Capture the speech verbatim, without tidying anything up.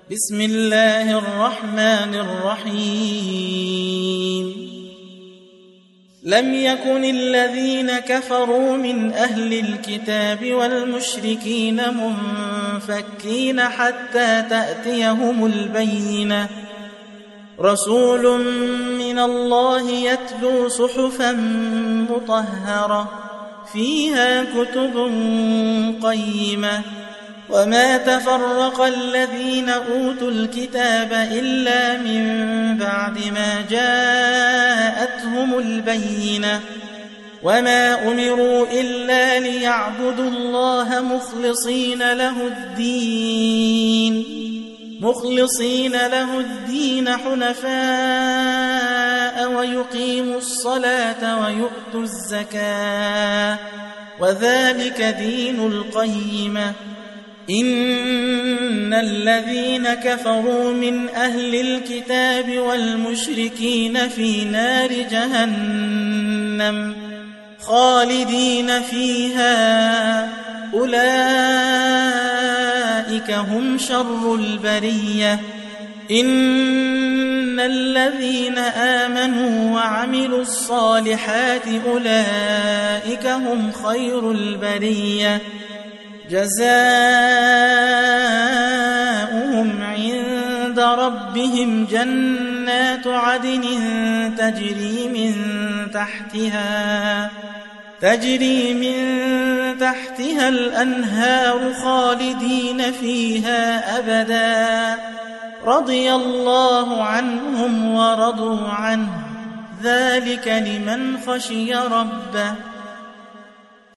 بسم الله الرحمن الرحيم لم يكن الذين كفروا من أهل الكتاب والمشركين منفكين حتى تأتيهم البينة رسول من الله يتلو صحفا مطهرة فيها كتب قيمة وما تفرق الذين أوتوا الكتاب إلا من بعد ما جاءتهم البينة وما أمروا إلا ليعبدوا الله مخلصين له الدين مخلصين له الدين حنفاء ويقيموا الصلاة ويؤتوا الزكاة وذلك دين القيمة إن الذين كفروا من أهل الكتاب والمشركين في نار جهنم خالدين فيها أولئك هم شر البرية إن الذين آمنوا وعملوا الصالحات أولئك هم خير البرية جزاؤهم عند ربهم جنات عدن تجري من تحتها تجري من تحتها الأنهار خالدين فيها أبدا رضي الله عنهم ورضوا عنه ذلك لمن خشي ربه